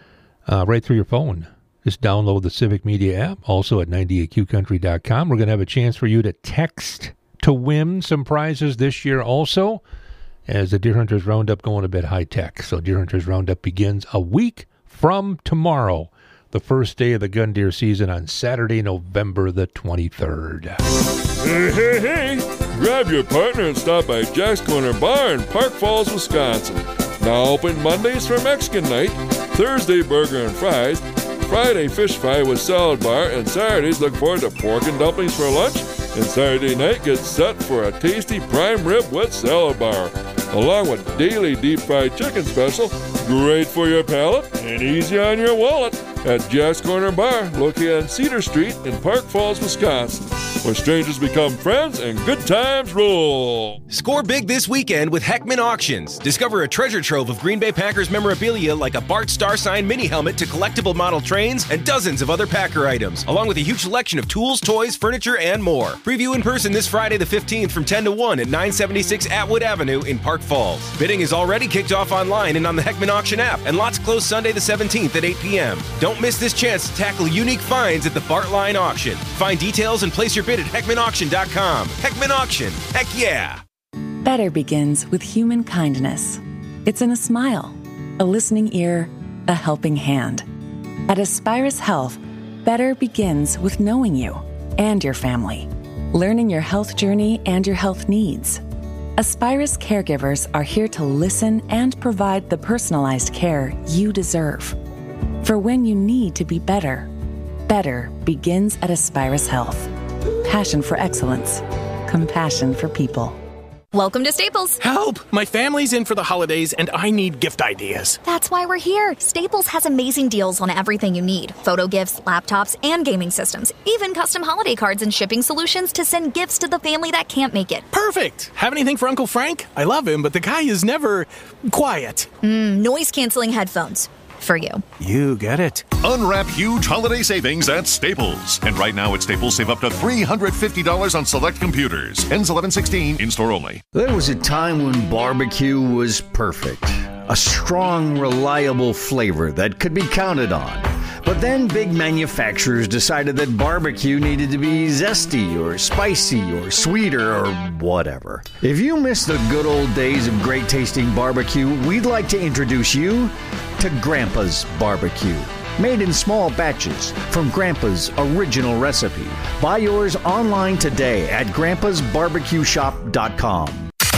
S17: uh, right through your phone. Just download the Civic Media app, also at ninety-eight Q country dot com. We're going to have a chance for you to text to win some prizes this year also, as the Deer Hunters Roundup going a bit high-tech. So Deer Hunters Roundup begins a week from tomorrow, the first day of the gun deer season on Saturday, November the twenty-third.
S6: Hey, hey, hey! Grab your partner and stop by Jack's Corner Bar in Park Falls, Wisconsin. Now open Mondays for Mexican night, Thursday burger and fries, Friday fish fry with salad bar, and Saturdays look forward to pork and dumplings for lunch, and Saturday night gets set for a tasty prime rib with salad bar, along with daily deep fried chicken special, great for your palate and easy on your wallet, at Jack's Corner Bar, located on Cedar Street in Park Falls, Wisconsin, where strangers become friends and good times roll.
S12: Score big this weekend with Heckman Auctions. Discover a treasure trove of Green Bay Packers memorabilia like a Bart Star Sign mini helmet to collectible model trains and dozens of other Packer items, along with a huge selection of tools, toys, furniture, and more. Preview in person this Friday the fifteenth from ten to one at nine seventy-six Atwood Avenue in Park Falls. Bidding is already kicked off online and on the Heckman Auction app, and lots close Sunday the seventeenth at eight p.m. Don't miss this chance to tackle unique finds at the Bart Line Auction. Find details and place your bid at heckman auction dot com. Heckman Auction. Heck yeah!
S13: Better begins with human kindness. It's in a smile, a listening ear, a helping hand. At Aspirus Health, better begins with knowing you and your family, learning your health journey and your health needs. Aspirus caregivers are here to listen and provide the personalized care you deserve. For when you need to be better, better begins at Aspirus Health. Passion for excellence. Compassion for people.
S14: Welcome to Staples.
S15: Help! My family's in for the holidays and I need gift ideas.
S14: That's why we're here. Staples has amazing deals on everything you need. Photo gifts, laptops, and gaming systems. Even custom holiday cards and shipping solutions to send gifts to the family that can't make it.
S15: Perfect! Have anything for Uncle Frank? I love him, but the guy is never quiet.
S14: Mm, noise-canceling headphones. For you.
S15: You get it.
S16: Unwrap huge holiday savings at Staples. And right now at Staples, save up to three hundred fifty dollars on select computers. Ends eleven sixteen, in-store only.
S26: There was a time when barbecue was perfect. A strong, reliable flavor that could be counted on. But then big manufacturers decided that barbecue needed to be zesty or spicy or sweeter or whatever. If you miss the good old days of great tasting barbecue, we'd like to introduce you to Grandpa's Barbecue. Made in small batches from Grandpa's original recipe. Buy yours online today at grandpas barbecue shop dot com.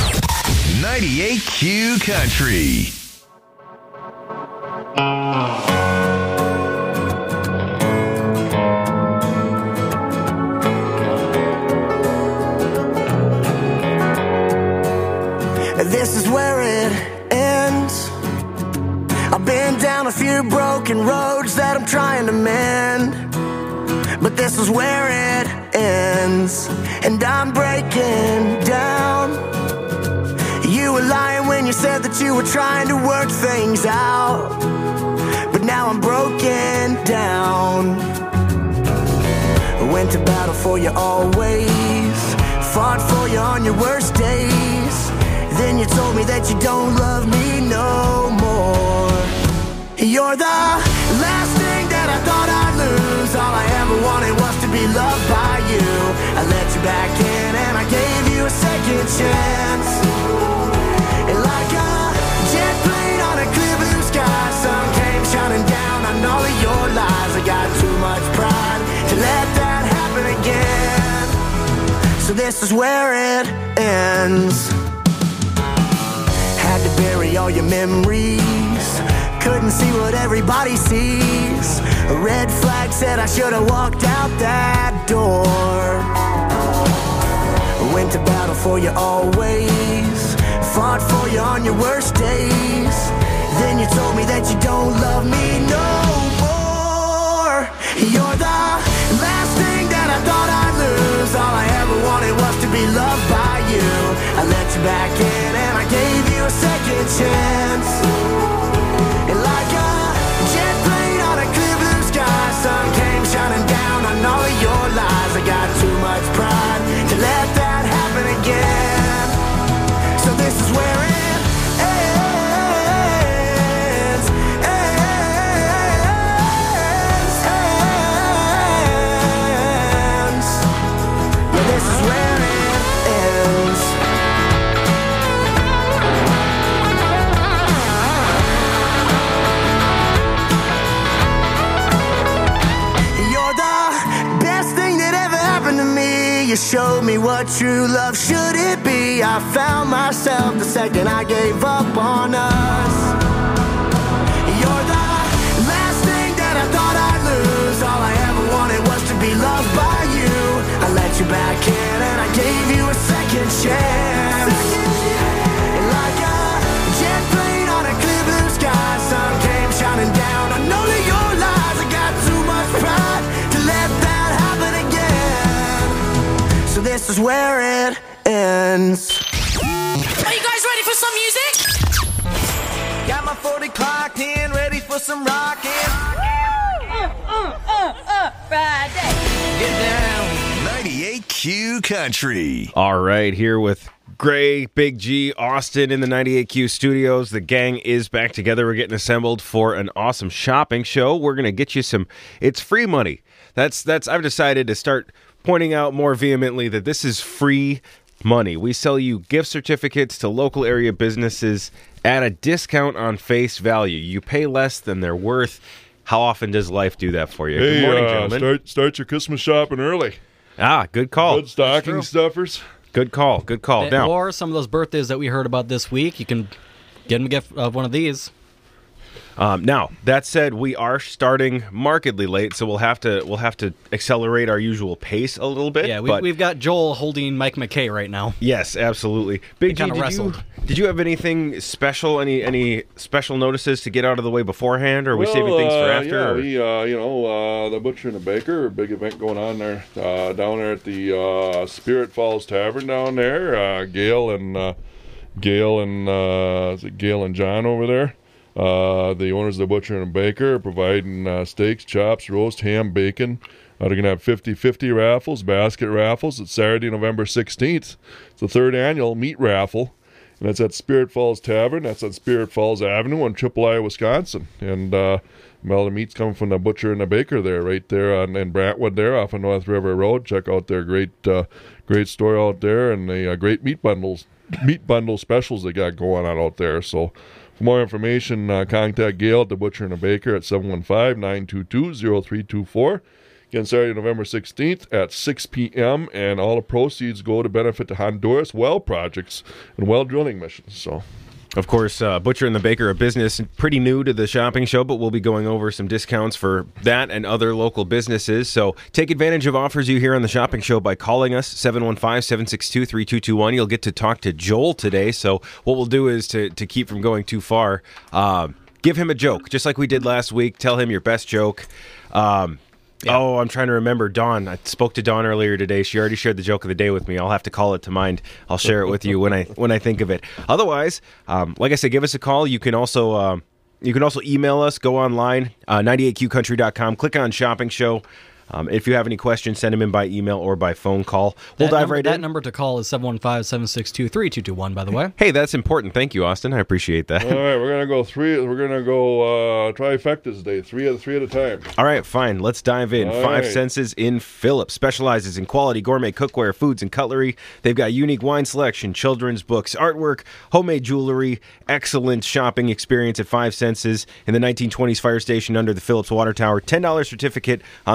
S4: ninety-eight Q Country.
S27: This is where it ends. I've been down a few broken roads that I'm trying to mend, but this is where it ends, and I'm breaking down. You were lying when you said that you were trying to work things out, but now I'm broken down. I went to battle for you always, fought for you on your worst days. Then you told me that you don't love me no more. You're the last thing that I thought I'd lose. All I ever wanted was to be loved by you. I let you back in and I gave you a second chance. And like a jet plane on a clear blue sky, sun came shining down on all of your lies. I got too much pride to let that happen again. So this is where it ends. Had to bury all your memories. Couldn't see what everybody sees. A red flag said I should have walked out that door. Went to battle for you always. Fought for you on your worst days. Then you told me that you don't love me no more. You're the last thing that I thought I'd lose. All I ever wanted was to be loved by you. I let you back in and I gave you a second chance. And like a jet plane on a clear blue sky, sun came shining down on all of your lies. I got too much pride to let that happen again. So this is where it ends, ends, ends. Yeah, this is where it ends. You're the best thing that ever happened to me. You showed me what true love should it be. I found myself the second I gave up on us. You're the last thing that I thought I'd lose. All I ever wanted was to be loved by you. I let you back in and I gave you a second chance. And like a jet plane on a clear blue sky, sun came shining down on all of your lies. I got too much pride to let that happen again. So this is where it ends.
S8: Are you guys ready for some music? Got my forty clocked in, ready for some rockin'.
S4: Uh, uh, uh, uh, Friday.
S8: Get down.
S4: ninety-eight Q Country.
S12: All right, here with Gray, Big G, Austin in the ninety-eight Q studios. The gang is back together. We're getting assembled for an awesome shopping show. We're going to get you some, it's free money. That's, that's, I've decided to start pointing out more vehemently that this is free money. We sell you gift certificates to local area businesses at a discount on face value. You pay less than they're worth. How often does life do that for you?
S6: Hey,
S12: Good morning,
S6: uh,
S12: gentlemen.
S6: Start, start your Christmas shopping early.
S12: Ah, good call.
S6: Good stocking stuffers.
S12: Good call. Good call.
S1: And-
S12: Now,
S1: Or some of those birthdays that we heard about this week, you can get them a gift of one of these.
S12: Um, now that said, we are starting markedly late, so we'll have to we'll have to accelerate our usual pace a little bit.
S1: Yeah, we,
S12: but
S1: we've got Joel holding Mike McKay right now.
S12: yes, absolutely. Big G,
S1: kinda
S12: did you,
S1: wrestled.
S12: did you have anything special? Any any special notices to get out of the way beforehand, or are we
S6: Well,
S12: saving things for
S6: uh,
S12: after?
S6: Yeah,
S12: or-
S6: we, uh, you know, uh, the Butcher and the Baker, a big event going on there, uh, down there at the uh, Spirit Falls Tavern down there. Uh, Gail and uh, Gail and uh, is it Gail and John over there? Uh, the owners of the Butcher and the Baker are providing uh, steaks, chops, roast, ham, bacon. Uh, they're going to have fifty-fifty raffles, basket raffles. It's Saturday, November sixteenth. It's the third annual meat raffle. And that's at Spirit Falls Tavern. That's on Spirit Falls Avenue in Triple I, Wisconsin. And, uh, well, the meat's coming from the Butcher and the Baker there, right there on, in Brantwood there off of North River Road. Check out their great uh, great store out there and the uh, great meat bundles, meat bundle specials they got going on out there. So for more information, uh, contact Gail at the Butcher and the Baker at seven one five, nine two two, zero three two four. Again, Saturday, November sixteenth at six p.m. And all the proceeds go to benefit the Honduras well projects and well drilling missions. So,
S12: Of course, uh, Butcher and the Baker, a business pretty new to the shopping show, but we'll be going over some discounts for that and other local businesses. So take advantage of offers you hear on the shopping show by calling us, seven one five, seven six two, three two two one. You'll get to talk to Joel today. So what we'll do is to, to keep from going too far, uh, give him a joke, just like we did last week. Tell him your best joke. Um, Oh, I'm trying to remember Dawn. I spoke to Dawn earlier today. She already shared the joke of the day with me. I'll have to call it to mind. I'll share it with you when I when I think of it. Otherwise, um, like I said, give us a call. You can also um, you can also email us. Go online, uh, ninety-eight q country dot com. Click on Shopping Show. Um, if you have any questions, send them in by email or by phone call. We'll
S1: That
S12: dive
S1: number,
S12: right
S1: that
S12: in.
S1: number to call is seven one five, seven six two, three two two one, by the way.
S12: Hey, that's important. Thank you, Austin. I appreciate that.
S6: all right, we're gonna go three. We're gonna go uh, trifectas today, three at three at a time.
S12: All right, fine. Let's dive in.
S6: All
S12: Five
S6: right.
S12: Senses in Phillips specializes in quality gourmet cookware, foods, and cutlery. They've got unique wine selection, children's books, artwork, homemade jewelry, excellent shopping experience at Five Senses in the nineteen twenties fire station under the Phillips Water Tower. ten dollars certificate on the shopping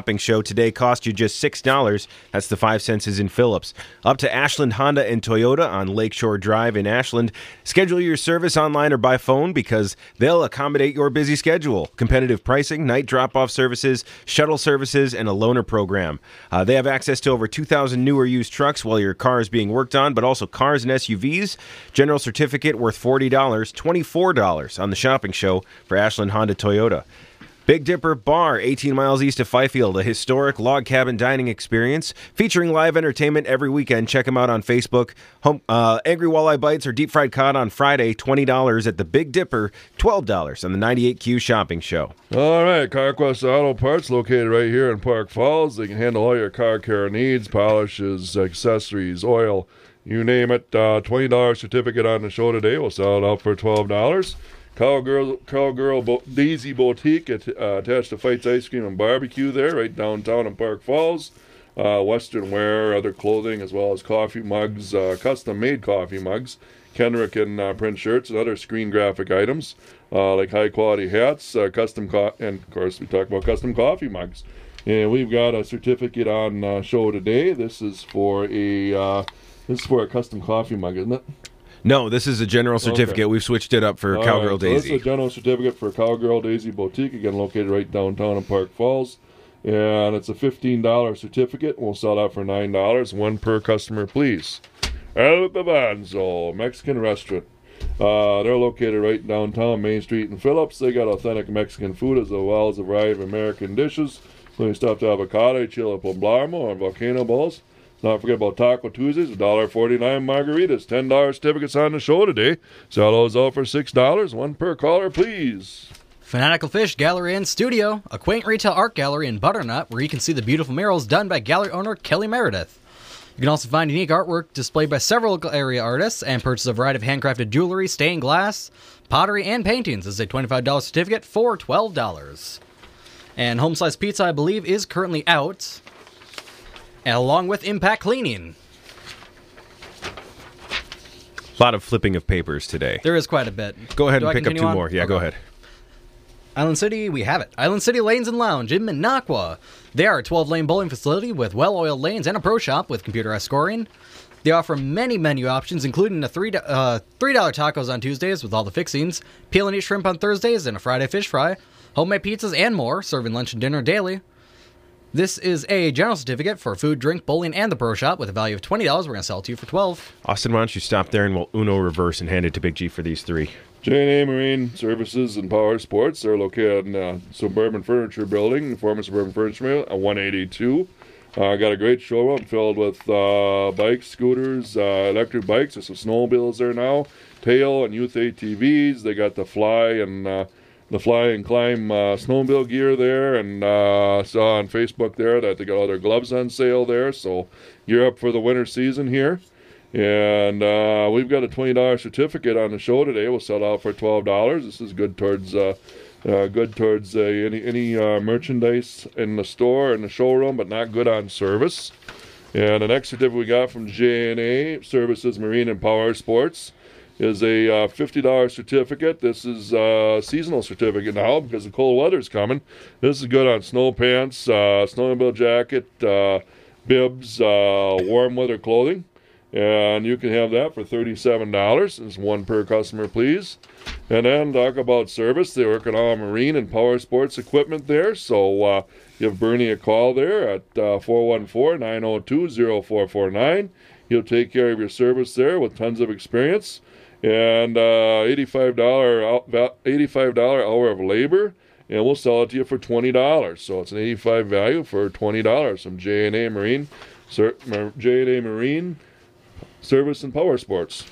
S12: shopping show today cost you just six dollars. That's the five cents in Phillips. Up to Ashland Honda and Toyota on Lakeshore Drive in Ashland. Schedule your service online or by phone because they'll accommodate your busy schedule. Competitive pricing, night drop-off services, shuttle services, and a loaner program. Uh, they have access to over two thousand new or used trucks while your car is being worked on, but also cars and S U Vs. General certificate worth forty dollars, twenty-four dollars on the shopping show for Ashland Honda Toyota. Big Dipper Bar, eighteen miles east of Fifield, a historic log cabin dining experience featuring live entertainment every weekend. Check them out on Facebook. Home, uh, Angry Walleye Bites or Deep Fried Cod on Friday, twenty dollars at the Big Dipper, twelve dollars on the ninety-eight Q shopping show.
S6: All right, CarQuest Auto Parts located right here in Park Falls. They can handle all your car care needs, polishes, accessories, oil, you name it. Uh, twenty dollars certificate on the show today. We'll sell it out for twelve dollars. Cowgirl, Cowgirl Bo- Daisy Boutique at, uh, attached to Fights Ice Cream and Barbecue there, right downtown in Park Falls. Uh, Western wear, other clothing, as well as coffee mugs, uh, custom-made coffee mugs, Kenrick and uh, print shirts, and other screen graphic items, uh, like high-quality hats, uh, custom, co- and of course we talk about custom coffee mugs. And we've got a certificate on uh, show today. This is for a uh, this is for a custom coffee mug, isn't it?
S12: No, this is a general certificate.
S6: Okay.
S12: We've switched it up for
S6: All
S12: Cowgirl
S6: right, so
S12: Daisy.
S6: This is a general certificate for Cowgirl Daisy Boutique, again located right downtown in Park Falls. And it's a fifteen dollars certificate. We'll sell it out for nine dollars, one per customer, please. El Babanzo, Mexican restaurant. Uh, they're located right downtown Main Street in Phillips. They got authentic Mexican food as well as a variety of American dishes, including stuffed avocado, chile poblano, and volcano balls. Don't forget about Taco Tuesdays, one dollar forty-nine margaritas, ten dollars certificates on the show today. Sell those out for six dollars, one per caller, please.
S1: Fanatical Fish Gallery and Studio, a quaint retail art gallery in Butternut where you can see the beautiful murals done by gallery owner Kelly Meredith. You can also find unique artwork displayed by several local area artists and purchase a variety of handcrafted jewelry, stained glass, pottery, and paintings. This is a twenty-five dollars certificate for twelve dollars. And Home Slice Pizza, I believe, is currently out, and along with Impact Cleaning.
S12: A lot of flipping of papers today.
S1: There is quite a bit.
S12: Go ahead
S1: Do
S12: and
S1: I
S12: pick up
S1: continue
S12: two
S1: on?
S12: more. Yeah,
S1: Okay.
S12: go ahead.
S1: Island City, we have it. Island City Lanes and Lounge in Minocqua. They are a twelve-lane bowling facility with well-oiled lanes and a pro shop with computerized scoring. They offer many menu options, including the three do- uh, three dollar tacos on Tuesdays with all the fixings, peel and eat shrimp on Thursdays, and a Friday fish fry, homemade pizzas, and more, serving lunch and dinner daily. This is a general certificate for food, drink, bowling, and the pro shop with a value of twenty dollars. We're going to sell it to you for twelve dollars.
S12: Austin, why don't you stop there and we'll Uno reverse and hand it to Big G for these three.
S6: J and A Marine Services and Power Sports. They're located in uh, Suburban Furniture Building, former Suburban Furniture Mill, at one eighty-two. Uh, got a great showroom filled with uh, bikes, scooters, uh, electric bikes. There's some snowmobiles there now, tail and youth A T Vs. They got the fly and uh, the fly and climb uh, snowmobile gear there, and uh, saw on Facebook there that they got all their gloves on sale there. So you're up for the winter season here. And uh, we've got a twenty dollars certificate on the show today. We'll sell it out for twelve dollars. This is good towards uh, uh, good towards uh, any any uh, merchandise in the store in the showroom, but not good on service. And the next certificate we got from J and A Services Marine and Power Sports is a uh, fifty dollars certificate. This is a seasonal certificate now because the cold weather's coming. This is good on snow pants, uh, snowmobile jacket, uh, bibs, uh, warm weather clothing. And you can have that for thirty-seven dollars. It's one per customer, please. And then talk about service. They work on all marine and power sports equipment there. So uh, give Bernie a call there at uh, four one four, nine oh two, oh four four nine. He'll take care of your service there with tons of experience. And uh, eighty-five dollars eighty-five dollars hour of labor. And we'll sell it to you for twenty dollars. So it's an eighty-five dollars value for twenty dollars from J and A Marine. Sir, J and A Marine Service and Power Sports.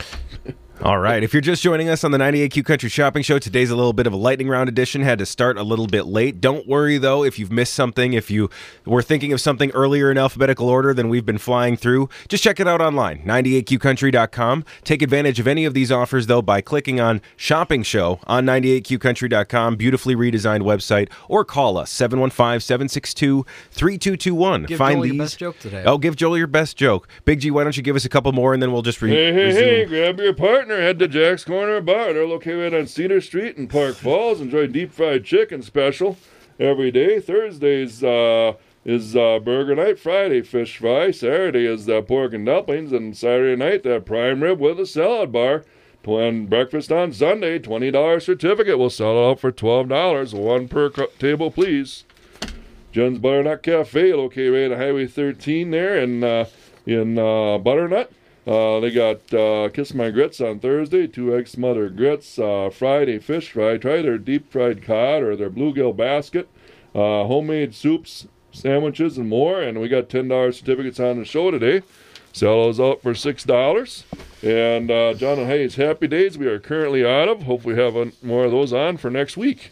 S12: All right. If you're just joining us on the ninety-eight Q Country Shopping Show, today's a little bit of a lightning round edition. Had to start a little bit late. Don't worry, though, if you've missed something. If you were thinking of something earlier in alphabetical order than we've been flying through, just check it out online, ninety-eight Q country dot com. Take advantage of any of these offers, though, by clicking on Shopping Show on ninety-eight Q country dot com, beautifully redesigned website, or call us, seven one five, seven six two, three two two one.
S1: Give
S12: Find
S1: Joel
S12: these.
S1: your best joke today.
S12: Oh, give Joel your best joke. Big G, why don't you give us a couple more, and then we'll just re-
S6: Hey, hey,
S12: resume.
S6: hey, grab your partner. Head to Jack's Corner Bar. They're located on Cedar Street in Park Falls. Enjoy deep fried chicken special every day. Thursdays, uh, is uh, burger night. Friday, fish fry. Saturday is the pork and dumplings. And Saturday night, that prime rib with a salad bar. And breakfast on Sunday, twenty dollars certificate. We'll sell it out for twelve dollars. One per co- table, please. Jen's Butternut Cafe, located right on Highway thirteen there in, uh, in uh, Butternut. Uh, they got uh, Kiss My Grits on Thursday, two egg smothered grits. Uh, Friday, fish fry. Try their deep fried cod or their bluegill basket. Uh, homemade soups, sandwiches, and more. And we got ten dollars certificates on the show today. Sell those out for six dollars. And uh, John and Hayes Happy Days we are currently out of. Hopefully we have a, more of those on for next week.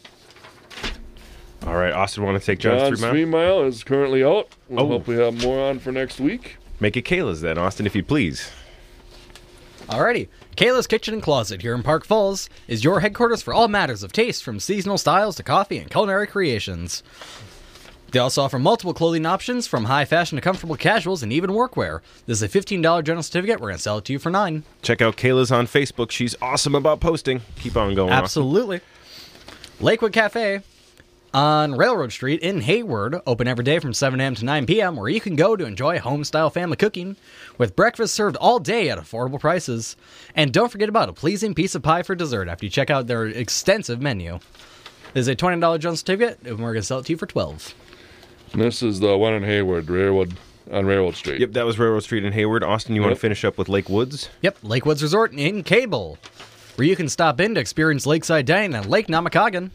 S12: All right, Austin, want to take John's,
S6: John's
S12: three mile?
S6: three mile is currently out. We'll
S12: Oh.
S6: hopefully have more on for next week.
S12: Make it Kayla's then, Austin, if you please.
S1: Alrighty. Kayla's Kitchen and Closet here in Park Falls is your headquarters for all matters of taste, from seasonal styles to coffee and culinary creations. They also offer multiple clothing options, from high fashion to comfortable casuals and even workwear. This is a fifteen dollars general certificate. We're going to sell it to you for nine dollars.
S12: Check out Kayla's on Facebook. She's awesome about posting. Keep on going, Austin.
S1: Absolutely. Lakewood Cafe on Railroad Street in Hayward, open every day from seven a.m. to nine p.m., where you can go to enjoy home-style family cooking with breakfast served all day at affordable prices. And don't forget about a pleasing piece of pie for dessert after you check out their extensive menu. This is a twenty dollars general certificate, and we're going to sell it to you for twelve dollars.
S6: And this is the one in Hayward, Railroad, on Railroad Street.
S12: Yep, that was Railroad Street in Hayward. Austin, you
S6: Yep.
S12: want to finish up with Lake Woods?
S1: Yep, Lake Woods Resort in Cable, where you can stop in to experience lakeside dining on Lake Namakagon.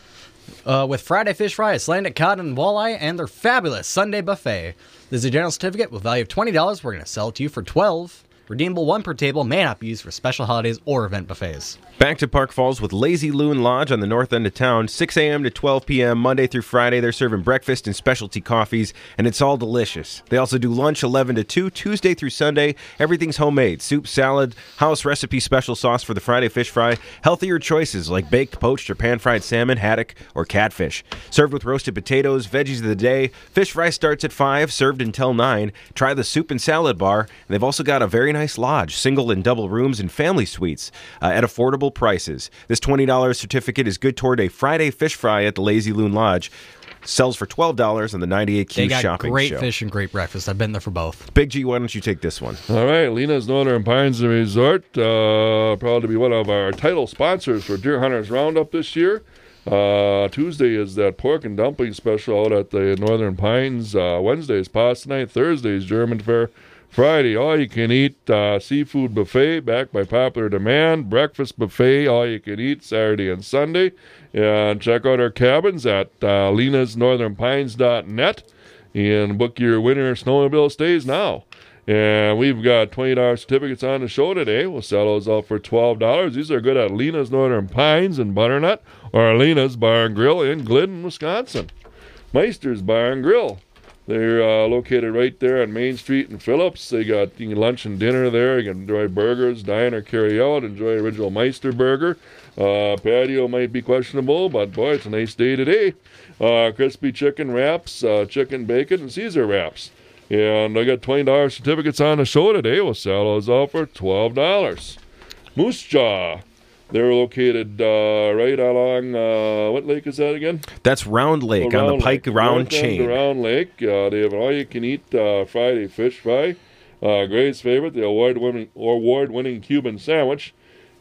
S1: Uh, with Friday fish fry, Icelandic cod and walleye, and their fabulous Sunday buffet. This is a general certificate with value of twenty dollars. We're going to sell it to you for twelve dollars. Redeemable one per table, may not be used for special holidays or event buffets.
S12: Back to Park Falls with Lazy Loon Lodge on the north end of town, six a.m. to twelve p.m. Monday through Friday. They're serving breakfast and specialty coffees, and it's all delicious. They also do lunch eleven to two, Tuesday through Sunday. Everything's homemade. Soup, salad, house recipe special sauce for the Friday fish fry. Healthier choices like baked, poached, or pan-fried salmon, haddock, or catfish. Served with roasted potatoes, veggies of the day. Fish fry starts at five, served until nine. Try the soup and salad bar. And they've also got a very nice lodge, single and double rooms and family suites uh, at affordable prices. This twenty dollars certificate is good toward a Friday fish fry at the Lazy Loon Lodge. Sells for twelve dollars on the ninety-eight Q
S1: They got
S12: shopping
S1: great
S12: show.
S1: fish and great breakfast. I've been there for both.
S12: Big G, why don't you take this one?
S6: All right, Lena's Northern Pines Resort, uh, proud to be one of our title sponsors for Deer Hunters Roundup this year. Uh, Tuesday is that pork and dumpling special out at the Northern Pines. Uh, Wednesday is pasta night. Thursday is German fare. Friday, all you can eat uh, seafood buffet, backed by popular demand. Breakfast buffet, all you can eat Saturday and Sunday. And check out our cabins at uh, lenas northern pines dot net and book your winter snowmobile stays now. And we've got twenty dollars certificates on the show today. We'll sell those out for twelve dollars. These are good at Lena's Northern Pines in Butternut or Lena's Bar and Grill in Glidden, Wisconsin. Meister's Bar and Grill. They're uh, located right there on Main Street in Phillips. They got you can lunch and dinner there. You can enjoy burgers, dine or carry out. Enjoy original Meister burger. Uh, patio might be questionable, but boy, it's a nice day today. Uh, crispy chicken wraps, uh, chicken bacon, and Caesar wraps. And I got twenty dollars certificates on the show today. We'll sell those out for twelve dollars. Moose Jaw. They're located uh, right along, uh, what lake is that again?
S12: That's Round Lake
S6: Oh,
S12: on the
S6: Round
S12: Pike
S6: Lake.
S12: Round
S6: North end
S12: Chain.
S6: of Round Lake. Uh, they have an all-you-can-eat uh, Friday fish fry. Uh, Gray's favorite, the award-winning, award-winning Cuban sandwich.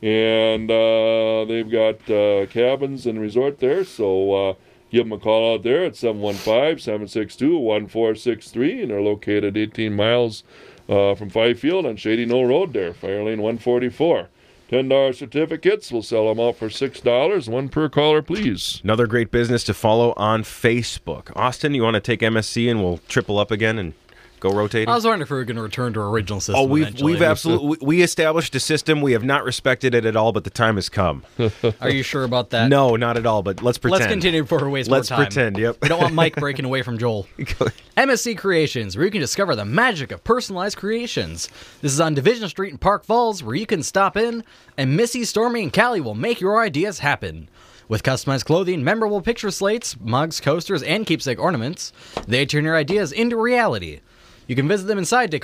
S6: And uh, they've got uh, cabins and resort there, so uh, give them a call out there at seven one five, seven six two, one four six three. And they're located eighteen miles uh, from Fifield on Shady Knoll Road there, Fire Lane one forty-four. ten dollars certificates. We'll sell them out for six dollars. One per caller, please.
S12: Another great business to follow on Facebook. Austin, you want to take M S C and we'll triple up again and go rotating?
S1: I was wondering if we were going to return to our original system.
S12: Oh, we've
S1: eventually.
S12: we've absolutely we established a system. We have not respected it at all, but the time has come.
S1: Are you sure about that?
S12: No, not at all. But let's pretend.
S1: Let's continue before we waste
S12: Let's
S1: more time.
S12: pretend. Yep.
S1: We don't want Mike breaking away from Joel. M S C Creations, where you can discover the magic of personalized creations. This is on Division Street in Park Falls, where you can stop in, and Missy, Stormy, and Callie will make your ideas happen. With customized clothing, memorable picture slates, mugs, coasters, and keepsake ornaments, they turn your ideas into reality. You can visit them inside